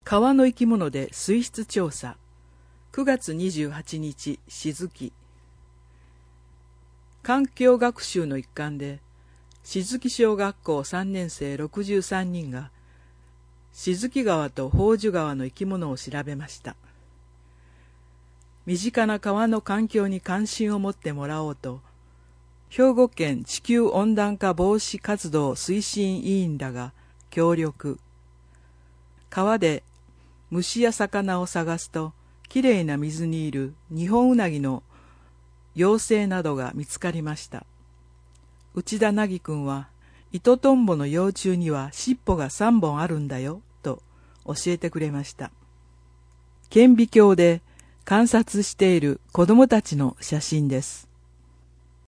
川の生き物で水質調査。9月28日、静木。環境学習の一環で、静木小学校3年生63人が、静木川と宝珠川の生き物を調べました。身近な川の環境に関心を持ってもらおうと、兵庫県地球温暖化防止活動推進委員らが協力。川で虫や魚を探すと、きれいな水にいるニホンウナギの幼生などが見つかりました。内田凪くんは、イトトンボの幼虫には尻尾が3本あるんだよ、と教えてくれました。顕微鏡で観察している子供たちの写真です。